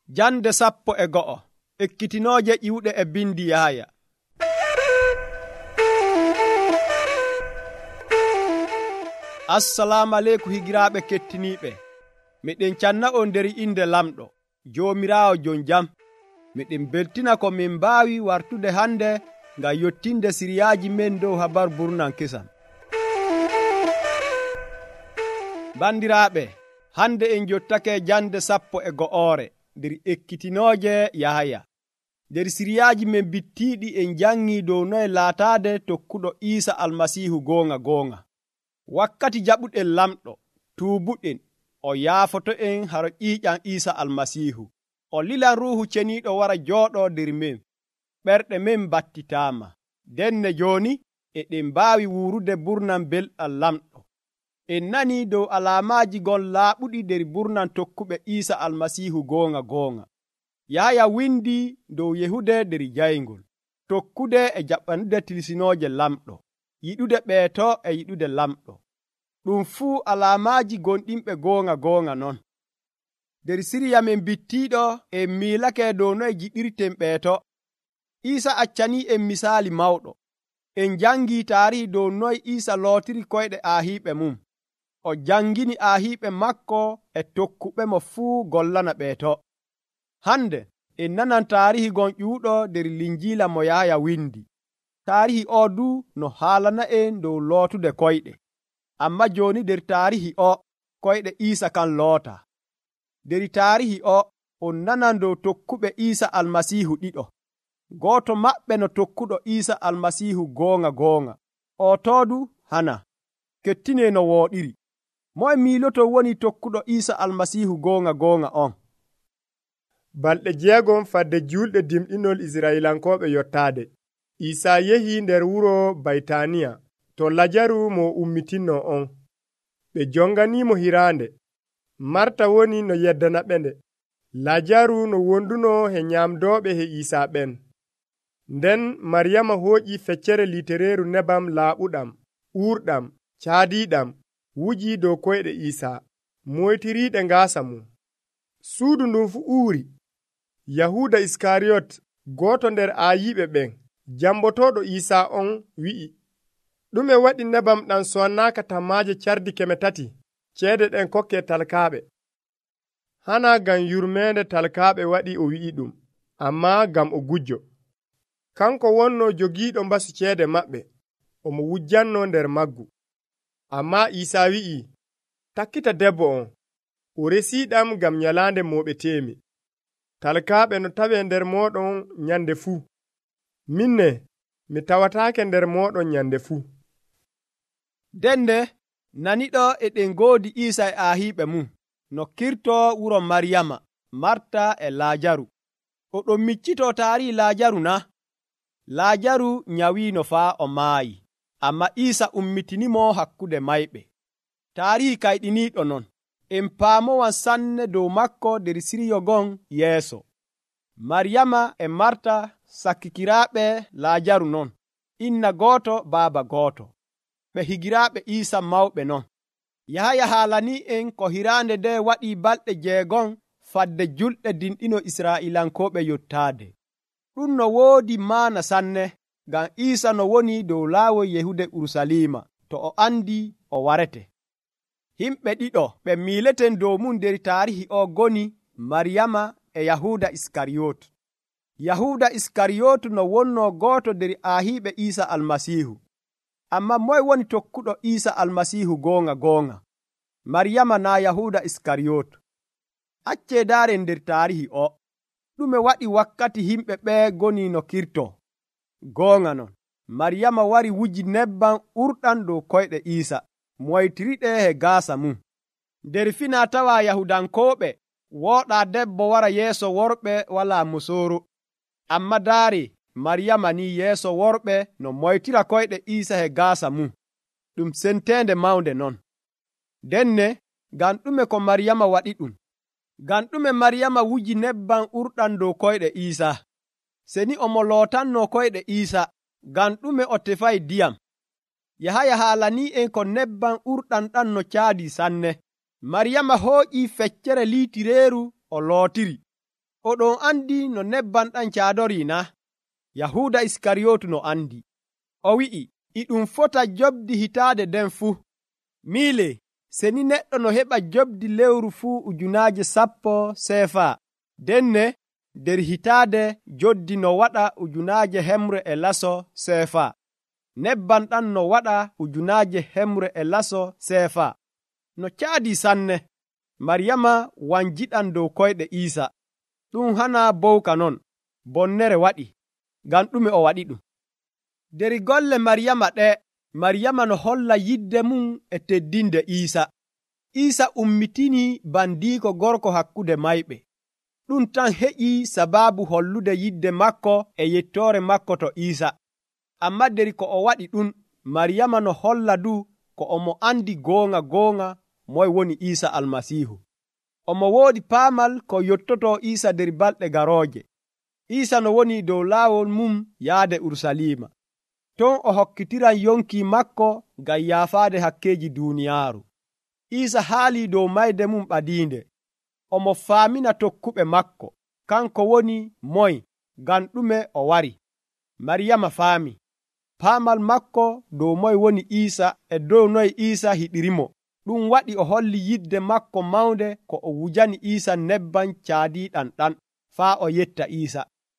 Jande 11 ekkitinooje ƴiwɗe e bindi Yahaya. Assalamu aleykum higiraaɓe kettiniiɓe. Miɗen canna on nder inde lamɗo joomiraawo jon jam. Miɗen beltina ko min mbaawi wartude hande ngam yottinde siriyaaji men dow habar burnan kesam. Bandiraaɓe, hande en jottake jande 11 nder ekkitinooje Yahaya. Nder siriyaaji men bittiiɗi en jangi dow noye laataade tokkuɗo Iisa almasiihu goonga. Wakkati jaɓuɗen lamɗo, tuubuɗen, o yaafoto en haro ƴiiƴam Iisa almasiihu. O lilan ruuhu ceniiɗo wara jooɗo nder men. Ɓerɗe men battitaama. Denne jooni, eɗen mbaawi wuurude burnan belɗam lamɗo. En nani dow alaamaaji gon laaɓuɗi nder burnan tokkuɓe Iisa almasiihu goonga. Yahaya windi dow yehude nder jayngol, tokkude e jaɓanude tilsinooje lamɗo, yiɗude ɓeeto e yiɗude lamɗo. Ɗum fuu alaamaaji gonɗinɓe goonga non. Nder siriya men bittiiɗo en miilake dow noye jiɗirten ɓeeto. Iisa accanii en misaali mawɗo. En jangi taarihi dow noye Iisa lootiri koyɗe aahiiɓe mum. O jangini aahiiɓe makko e tokkuɓe mo fuu gollana ɓeeto. Hande en nanan taarihi gon ƴuuɗo nder linjiila mo Yahaya windi. Taarihi o du no haalana en dow lootude koyɗe. Amma jooni nder taarihi o koyɗe Iisa kan loota. Nder taarihi o on nanan dow tokkuɓe Iisa almasiihu ɗiɗo. Gooto maɓɓe no tokkuɗo Iisa almasiihu goonga. O toodu hana. Kettine no wooɗiri. Moye miiloto woni tokkuɗo Iisa almasiihu goonga on. Balɗe 6 fadde julɗe dimɗinol Israilankoɓe yottaade. Iisa yehi nder wuro Baytaniya to Lajaru mo ummitinno on. Ɓe jonganimo hiraande. Marta woni no yeddana ɓende. Lajaru no wonduno he nyamdoɓe he Iisa ɓen. Nden Maryama hooƴi feccere litereeru nebam laaɓuɗam, uurɗam, caadiiɗam, wuji dow koyɗe Iisa, moytiriiɗe ngaasa mum. Suudu ndun fu uuri. Yahuda Iskariyot, gooto nder aayiɓe ɓen, jambotoɗo Iisa on wi'i, ɗume waɗi nebam ɗam sonnaaka tammaaje cardi 300 ceede ɗen kokke talkaaɓe. Hana ngam yurmeende talkaaɓe waɗi o wi'i ɗum, amma ngam o gujjo. Kanko wonno jogiiɗo mbasu ceede maɓɓe, omo wujjanno nder maggu. Amma Iisa wi'i, takkita debbo on, o resiiɗam ngam nyalaande mooɓeteemi. Talkaaɓe no tawe nder mooɗon nyande fuu. Minne, mi tawataake nder mooɗon nyande fuu. Dende naniɗo eɗen goodi Iisa e aahiiɓe mum no kirto wuro Maryama, Marta e Laajaru. Oɗon miccito taarihi Laajaru na? Laajaru nyawiino faa o maayi, amma Iisa ummitinimo hakkude mayɓe. Taarihi kayɗiniiɗo non. En paamowan sanne dow makko nder siriyo gon yeeso. Maryama e Marta sakkikiraaɓe Laajaru non, inna gooto baaba gooto. Ɓe higiraaɓe Iisa mawɓe non. Yahaya haalani en ko hiraande nde waɗi balɗe 6 fadde julɗe dinɗino Israilankoɓe yottaade. Ɗum no woodi maana sanne, ngam Iisa no woni dow laawol yehude Urusalima to o andi o warete. Himɓe ɗiɗo ɓe miileten dow mum nder taarihi o goni Maryama e Yahuda Iskariyot. Yahuda Iskariyot no wonno gooto nder aahiiɓe Iisa almasiihu. Amma moye woni tokkuɗo Iisa almasiihu goonga? Maryama na Yahuda Iskariyot. Accee daaren nder taarihi o. Ɗume waɗi wakkati himɓe ɓe goni no kirto? Goonga non, Maryama wari wuji nebbam urɗam dow koyɗe Iisa, moytiriɗe he gaasa mum. Nder fina tawa Yahudankooɓe wooɗa debbo wara yeeso worɓe wala musoro. Amma daare Maryama ni yeeso worɓe no moytira koyɗe Iisa he gaasa mum. Ɗum sentende mawnde non. Denne ngam ɗume ko Maryama waɗi ɗum? Ngam ɗume Maryama wuji nebbam urɗam dow koyɗe Iisa? Seni omo lootanno koyɗe Iisa, ngam ɗume o tefay diyam? Yahaya haalani en ko nebbam urɗam ɗam no caadi sanne. Maryama hooƴi feccere litireeru o lootiri. oɗon andi no nebban ɗan caadori na? Yahuda Iskariyotu no andi. O wi'i, iɗum fota jobdi hitaade nden fuu. Miile, seni neɗɗo no heɓa jobdi lewru fuu 10,000 sefa, denne nder hitaade joddi no waɗa 100,000 sefa. Nebban ɗan no waɗa 100,000 sefa. No caadi sanne. Maryama wanjiɗan dow koyɗe Iisa. Ɗum hana bowka non, bonnere waɗi, ngam ɗume o waɗi ɗum. Der golle Maryama ɗe, Maryama no holla yidde mum e teddinde Iisa. Iisa ummitini bandiiko gorko hakkude mayɓe. Ɗum tan heƴi sababu hollude yidde makko e yettore makko to Iisa. Amma der ko o waɗi ɗum, Maryama no holla du ko omo andi goonga moy woni Iisa almasihu. Omo woodi paamal ko yottoto Iisa der balɗe garooje. Iisa no woni dow laawol mum yaade Urusalima. Ton o hokkitiran yonki makko ngam yaafaade hakkeji duuniyaaru. Iisa haali dow mayde mum ɓadiinde. Omo faamina tokkuɓe makko kanko woni moy ngam ɗume o wari. Maryama faami paamal makko dow moy woni Iisa e dow noy Iisa hiɗirimo. Ɗum waɗi o holli yidde makko mawnde ko o wujani Iisa nebban caadiɗan ɗan faa o yetta Iisa.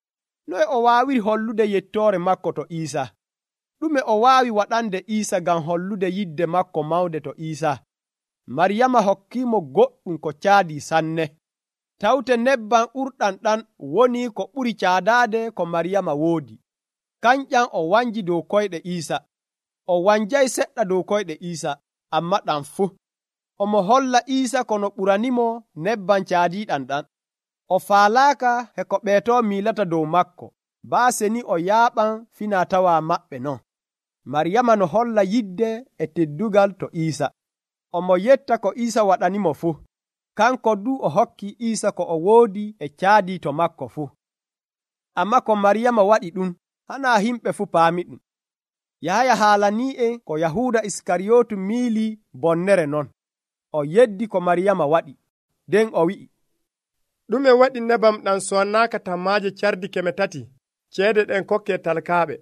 Noy o waawiri hollude yettore makko to Iisa? Ɗume o waawi waɗande Iisa ngam hollude yidde makko mawnde to Iisa? Maryama hokkimo goɗɗum ko caadi sanne. Tawte nebban ɓurɗan ɗan woni ko ɓuri caadaade ko Maryama woodi. Kanƴan o wanji dow koyɗe Iisa. O wanjay seɗɗa dow koyɗe Iisa, amma ɗan fuu. Omo holla Iisa kono ɓuranimo nebban caadiɗan ɗan. O faalaaka he ko ɓeeto miilata dow makko, baase ni o yaaɓan fina tawa maɓɓe non. Maryama no holla yidde e teddugal to Iisa. Omo yetta ko Iisa waɗanimo fuu. Kanko du o hokki Iisa ko o woodi e caadi to makko fuu. Amma ko Maryama waɗi ɗum, hana himɓe fuu paami ɗum. Yahaya haalani'en ko Yahuda Iskariyotu miili bonnere non. O yeddi ko Maryama waɗi, nden o wi'i, ɗume waɗi nebam ɗan sonnaka tammaaje cardi 300 ceede ɗen kokke talkaaɓe?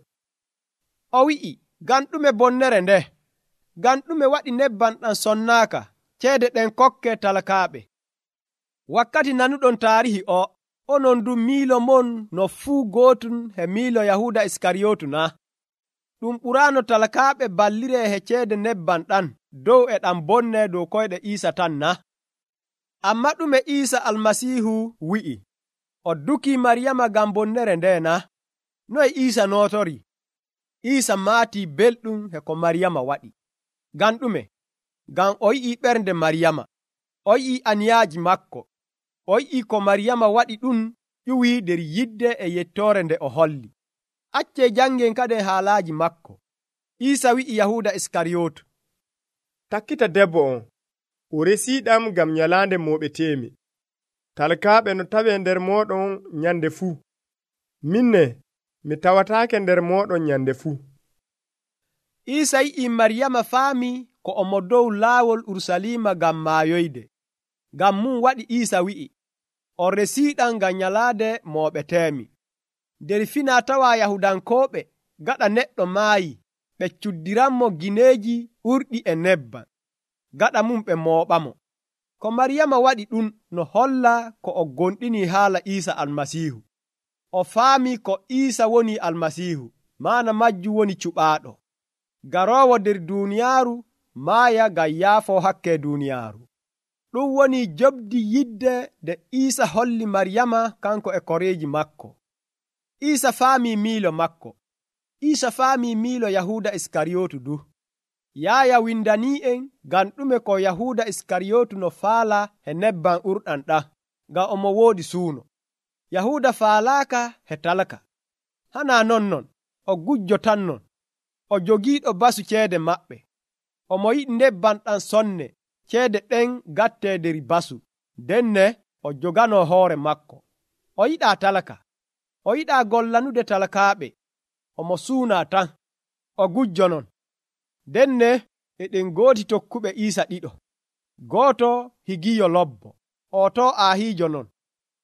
O wi'i, ngam ɗume bonnere nde? Ngam ɗume waɗi nebban ɗan sonnaaka ceede ɗen kokke talkaaɓe? Wakkati nanuɗon taarihi o, onon du miilo mon no fuu gootum he miilo Yahuda Iskariyotu na? Ɗum ɓurano talkaaɓe ballire he ceede nebban ɗan dow e ɗan bonne dow koyɗe Iisa tan na? Amma ɗume Iisa almasihu wi'i? O duki Maryama ngam bonnere nde na? Noy Iisa notori? Iisa maati belɗum he ko Maryama waɗi. Ngam ɗume? Ngam o yi'i ɓernde Maryama. O yi'i aniyaaji makko. O yi'i ko Maryama waɗi ɗum ƴuwi der yidde e yettore nde o holli. Acce jangen kaden haalaaji makko. Iisa wi'i Yahuda Iskariyotu, takkita debbo on, o resiɗam ngam nyalaande moɓetemi. Talkaaɓe no tawe nder moɗon nyande fuu. Minne, mi tawataake nder moɗon nyande fuu. Iisa yi'i Maryama faami ko omo dow laawol Urusalima ngam maayoyde. Ngam mum waɗi Iisa wi'i, o resiɗam ngam nyalaade moɓetemi. Nder fina tawa Yahudankooɓe gaɗa neɗɗo maayi, ɓe cuddiranmo gineeji ɓurɗi e nebban. Gaɗa mum ɓe mooɓamo. Ko Maryama waɗi ɗum no holla ko o gonɗini haala Iisa almasihu. O faami ko Iisa woni almasihu, maana majju woni cuɓaaɗo. Garoowo nder duuniyaaru maaya ngam yaafo hakke duuniyaaru. Ɗum woni jobdi yidde nde Iisa holli Maryama kanko e koreeji makko. Iisa faami miilo makko. Iisa faami miilo Yahuda Iskariyotu du. Yaaya windani'en ngam ɗume ko Yahuda Iskariyotu no faala he nebban urɗan ɗa, ngam omo woodi suuno. Yahuda faalaaka he talaka. Hana non, o gujjo tan non. O jogiiɗo basu ceede maɓɓe. Omo yiɗi nebban ɗan sonne, ceede ɗen gatte der basu, denne o jogano hoore makko. O yiɗa talaka. O yiɗa gollanude talakaaɓe. Omo suuna tan. O gujjo non. Denne eɗen gooti tokkuɓe Iisa ɗiɗo. Gooto higiyo lobbo, o to aahiijo non.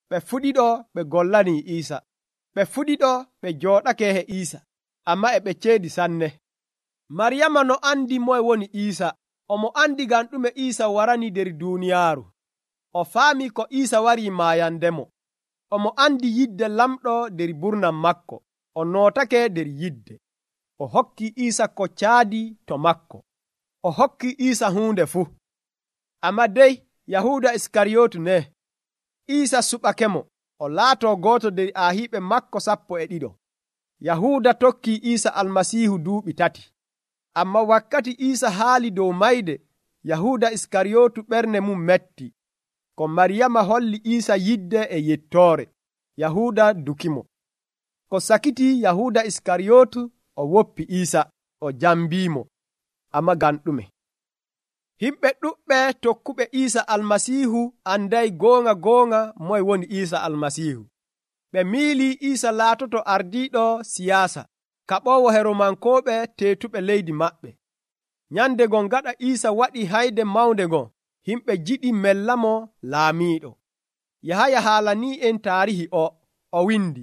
ɓe fuɗiɗo ɓe gollani Iisa. Ɓe fuɗiɗo ɓe jooɗake he Iisa, amma e ɓe ceedi sanne. Maryama no andi moye woni Iisa, omo andi ngam ɗume Iisa warani nder duuniyaaru. O faami ko Iisa wari maayandemo. Omo andi yidde lamɗo nder burnam makko. O nootake nder yidde. O hokki Iisa ko caadi to makko. O hokki Iisa huunde fuu. Amma dey Yahuda Iskariyotu ne. Iisa suɓakemo. O laato gooto nder ahiiɓe makko 12. Yahuda tokki Iisa almasiihu duuɓi 3. Amma wakkati Iisa haali dow mayde, Yahuda Iskariyotu ɓernde mum metti. Ko Maryama holli Iisa yidde e yettoore. Yahuda dukimo. Ko sakiti Yahuda Iskariyotu o woppi Iisa, o jambimo. Amma ngam ɗume? Himɓe ɗuɓɓe tokkuɓe Iisa almasiihu anday goonga moye woni Iisa almasiihu. Ɓe miili Iisa laatoto ardiiɗo siyaasa, kaɓoowo Romankoɓe teetuɓe leydi maɓɓe. Nyande gon gaɗa Iisa waɗi hayde mawnde gon, himɓe jiɗi mellamo laamiiɗo. Yahaya haalani en taarihi o windi.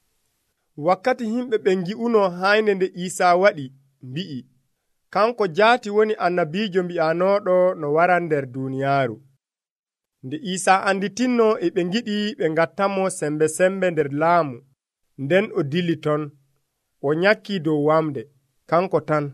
Wakkati himɓe ɓe ngi'uno haynde nde Iisa waɗi, mbi'i, kanko jaati woni annabiijo mbi'anooɗo no waran nder duuniyaaru. Nde Iisa anditinno e ɓe ngiɗi ɓe ngattamo sembe nder laamu, nden o dilli ton, o nyakki dow wamde, kanko tan.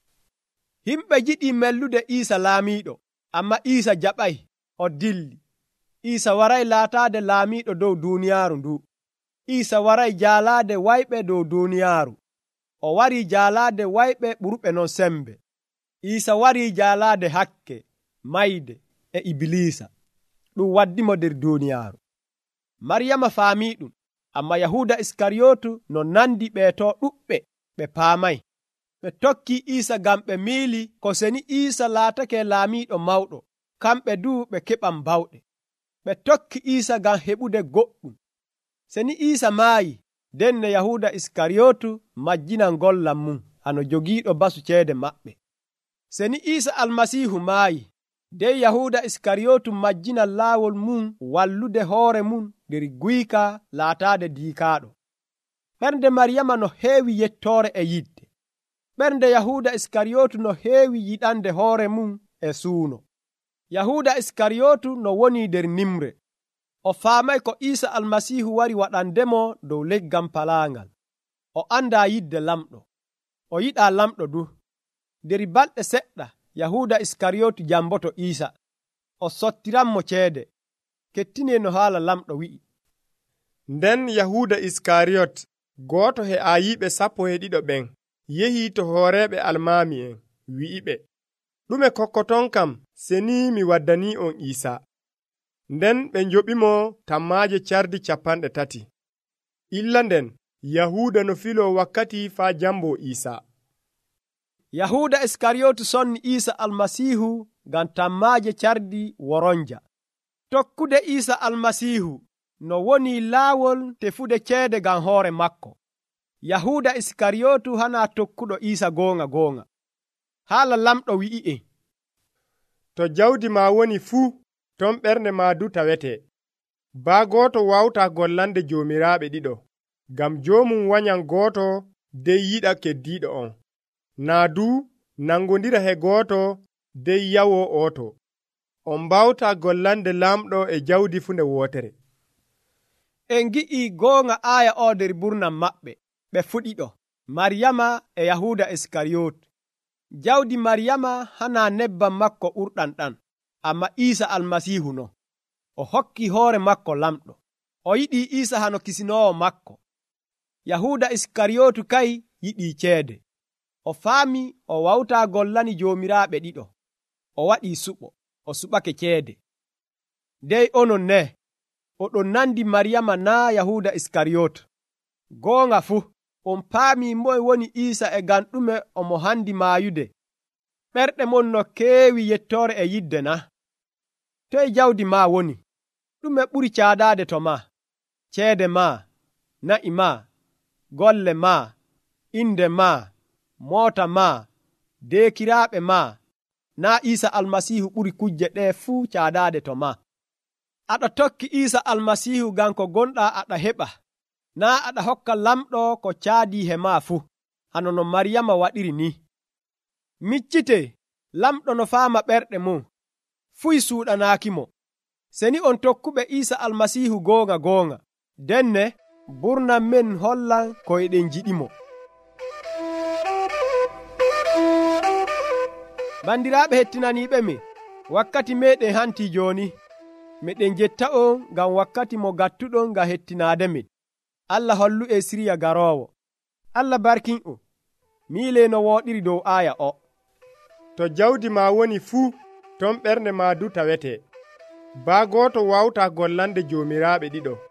Himɓe jiɗi mellude Iisa laamiiɗo, amma Iisa jaɓay, o dilli. Iisa waray laataade laamiiɗo dow duuniyaaru ndu. Iisa waray jaalaade wayɓe dow duuniyaaru. O wari jaalaade wayɓe ɓurɓe non sembe. Iisa wari jaalaade hakke, mayde e Ibilisa. Ɗum waddimo nder duuniyaaru. Maryama faami ɗum, amma Yahuda Iskariyotu no nandi ɓeeto ɗuɓɓe ɓe paamay. Ɓe tokki Iisa ngam ɓe miili ko seni Iisa laatake laamiiɗo mawɗo, kamɓe du ɓe keɓan bawɗe. Ɓe tokki Iisa ngam heɓude goɗɗum. Seni Iisa maayi, denne Yahuda Iskariyotu majjinan gollam mum, ano jogiiɗo basu ceede maɓɓe. Seni Iisa almasiihu maayi, dey Yahuda Iskariyotu majjinan laawol mum wallude hoore mum nder guyka laataade diikaaɗo. Ɓernde Maryama no heewi yettoore e yidde. Ɓernde Yahuda Iskariyotu no heewi yiɗande hoore mum e suuno. Yahuda Iskariyotu no woni nder nimre. O faamay ko Iisa almasiihu wari waɗandemo dow leggam palaangal. O anda yidde lamɗo. O yiɗa lamɗo du. Nder balɗe seɗɗa Yahuda Iskariyotu jamboto Iisa. O sottiranmo ceede. Kettine no haala lamɗo wi'i. Nden Yahuda Iskariyot, gooto he ayiɓe 12 ɓen, yehi to hooreɓe almaami en, wi'iɓe, ɗume kokkoton kam seni mi waddani on Iisa. Nden ɓe njoɓimo tammaaje cardi 30. Illa nden Yahuda no filo wakkati faa jambo Iisa. Yahuda Iskariyotu sonni Iisa almasiihu ngam tammaaje cardi woronja. Tokkude Iisa almasiihu no woni laawol tefude ceede ngam hoore makko. Yahuda Iskariyotu hana tokkuɗo Iisa goonga. Haala lamɗo wi'i'en. To jawdi ma woni fuu, ton ɓernde ma du tawete. Baa gooto wawta gollande joomiraaɓe ɗiɗo, ngam joomum wanyan gooto dey yiɗa keddiiɗo on. Naa du nangodira he gooto dey yawo ooto. On mbawta gollande lamɗo e jawdi fu nde wootere. En gi'i goonga aaya o nder burnam maɓɓe. Ɓe fuɗiɗo, Maryama e Yahuda Iskariyotu. Jawdi Maryama hana nebbam makko ɓurɗanɗan, amma Iisa almasiihu no. O hokki hoore makko lamɗo. O yiɗi Iisa hano kisinoowo makko. Yahuda Iskariyotu kay yiɗi ceede. O faami o wawta gollani joomiraaɓe ɗiɗo. O waɗi suɓo, o suɓake ceede. Dey onon ne, oɗon nandi Maryama naa Yahuda Iskariyotu. Goonga fu, on paami moye woni Iisa e ngam ɗume omo handi maayude. Ɓerɗe mon no keewi yettoore e yidde na? Toye jawdi ma woni? Ɗume ɓuri caadaade to ma? Ceede ma, na'i ma, golle ma, inde ma, moota ma, deekiraaɓe ma. Na Iisa almasiihu ɓuri kujje ɗe fuu caadaade to ma. aɗa tokki Isa almasihu ngam ko gonɗa aɗa heɓa, na aɗa hokka lamɗo ko caadi he ma fuu, hano no Maryama waɗiri ni. Miccite lamɗo no faama ɓerɗe mum, fuy suuɗanaakimo. Seni on tokkuɓe Isa almasihu goonga, denne burnam men hollan koyɗen jiɗimo. Bandiraaɓe hettinaniiɓe mi, wakkati meɗen hanti jooni. Meɗen jetta on ngam wakkati mo gattuɗon ngam hettinaade min. Allah hollu e siriya garoowo. Allah barkin o. Miile no wooɗiri dow aaya o. To jawdi ma woni fuu, ton ɓernde ma du tawete. Baa gooto wawta gollande joomiraaɓe ɗiɗo.